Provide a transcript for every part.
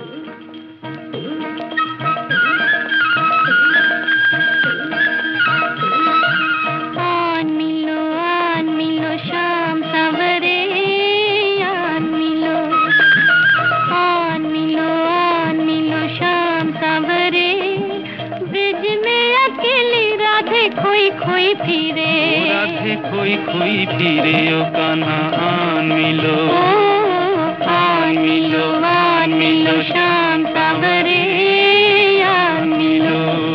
आन मिलो शाम सवरे, आन मिलो शाम सवरे। ब्रिज में अकेली राधे खोई खोई फिरे, राधे खोई खोई फिरे ओ कान्हा आन मिलो, आन मिलो शाम सवरे, आन मिलो।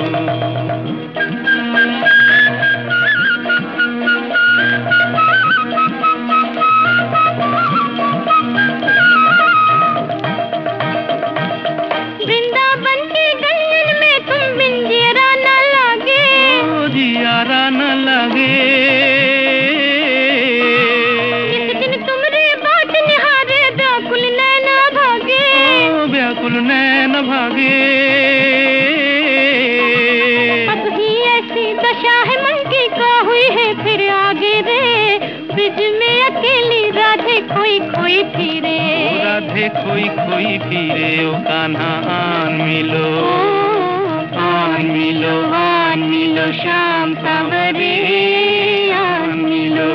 वृंदावन की गलियन में तुम बिन जियरा न लागे, ओ जियारा न लगे। जिस दिन तुमरे बाट निहारे व्याकुल नैन भागे, ओ व्याकुल नैन भागे। अब ही ऐसी दशा है मन की का हुई है फिर आगे रे। ब्रिज में अकेली राधे खोई खोई फिरे, राधे खोई खोई फिरे ओ कान्हा आन मिलो, आन मिलो शाम सवरे, आन मिलो।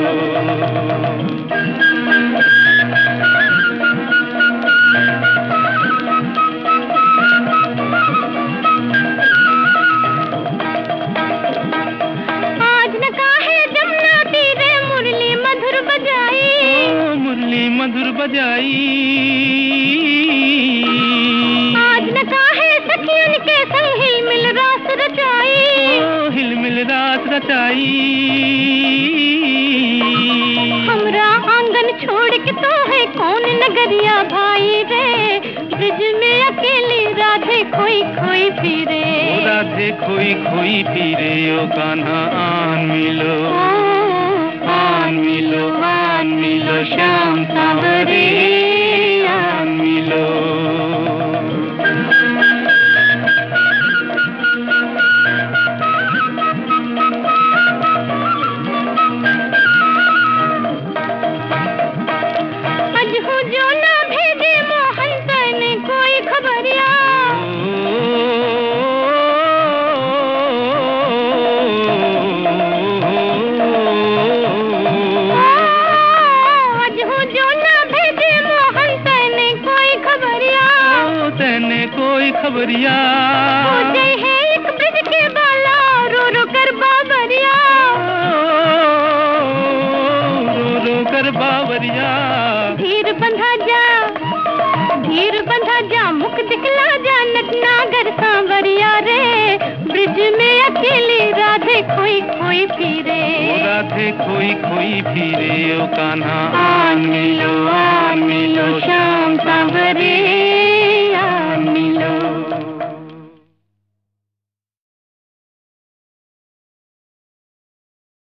आज न काहे जमुना तीरे मुरली मधुर बजाई, ओ मुरली मधुर बजाई। आज न काहे सखियन के संग हिल मिल रास रचाई, ओ हिल मिल रात रचाई। हमरा आंगन छोड़ के तो है कौन नगरिया भाई रे। ब्रिज में अकेली राधे खोई खोई फिरे, ओ राधे खोई खोई फिरे ओ कान्हा आन मिलो, आन मिलो शाम सवरे, आन मिलो। अजहू जो ना भेजे मोहन तने कोई खबरिया, अजहू जो ना भेजे मोहन तने कोई खबरिया। तने कोई खबरिया। हो जाए है एक ब्रिज के बाला रो रो कर बाबरिया, रो रो कर बावरिया। धीर बंधा जा मुख दिखला जा नटनागर सांवरिया रे। ब्रिज में अकेली राधे खोई खोई फिरे, ओ राधे खोई खोई फिरे ओ कान्हा आन मिलो शाम सवरे,